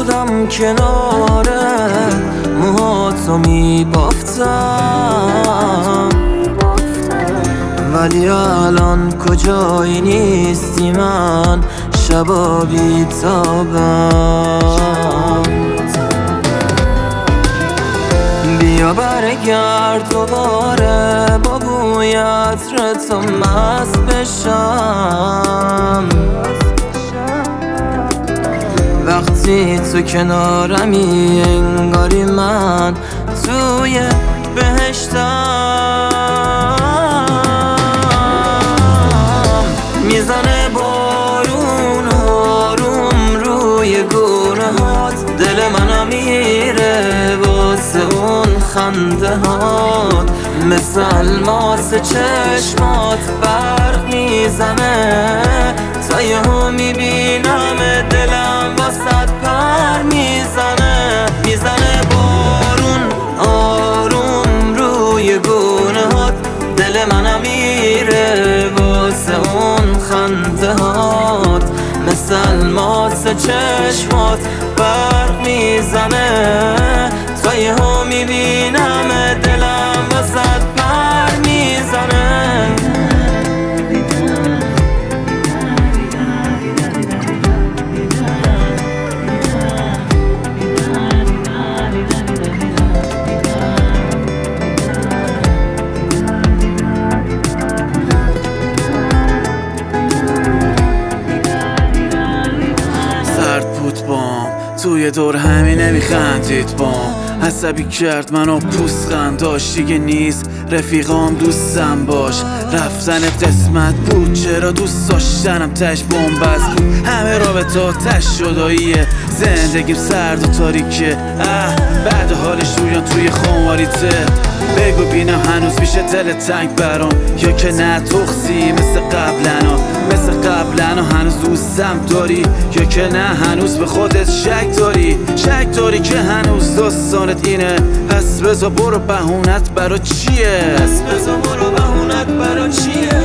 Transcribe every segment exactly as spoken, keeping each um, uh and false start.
بودم کنار موهاتو میبافتم، ولی الان کجایی نیستی من شبا بیتابم. بیا برگرد دوباره با بوی عطر تو مست بشم، وقتی تو کنارمی انگاری من توی بهشتم. میزنه بارون آروم روی گونه هات، دل منم میره واسه اون خنده هات، مثل الماس چشمات برق میزنه، تا یهو میبینم دلم واسه پر میزنه. میزنه بارون آروم روی گونه هات، دل منم میره واسه اون خنده هات، مثل الماس چشمات برق میزنه، تا یهو میبینم دلم واسه پر میزنه. توی دور همین نمیخندید بام، عصبی کرد منو پوسخند داشت دیگه نیست رفیقام دوستم باش. رفتن قسمت بود چرا دوست داشتنم تش بومبست بود، همه رابطه تش شداییه، زندگیم سرد و تاریکه. اه بعد حالش رویان توی خماریته، بگو بینم هنوز میشه دل تنگ برام یا که نه تخصی مثل قبلنا، مثل قبلنا هنوز دوستم داری یا که نه هنوز به خودت شک داری، شک داری که هنوز داستانت اینه، پس بذار برو بهونت برا چیه، پس بذار برو بهونت برا چیه.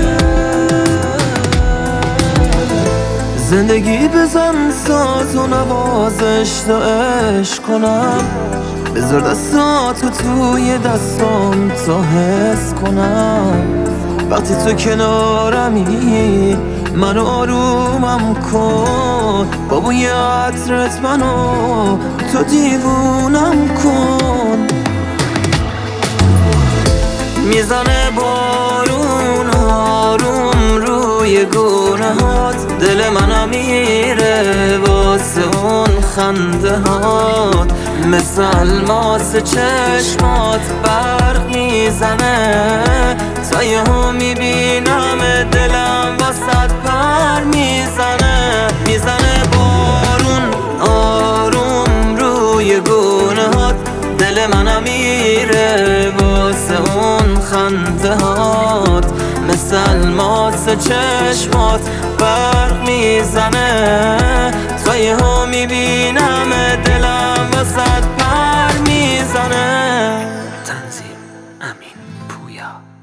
زندگی بزن ساز و نوازش تا عشق کنم، بذار دستاتو توی دستام تا حس کنم، وقتی تو کنارمی منو آرومم کن، با بوی عطرت منو تو دیوونم کن. میزنه بارون آروم روی گونه هات، دل منم میره واسه اون خنده هات، مثل الماس چشمات برق میزنه، تا یهو میبینم دلم واسه پر میزنه. میزنه بارون آروم روی گونه هات، دل منم میره واسه اون خنده هات، مثل الماس چشمات برق میزنه، تا یهو میبینم دلم واسه پر میزنه. تنظیم امین پویا.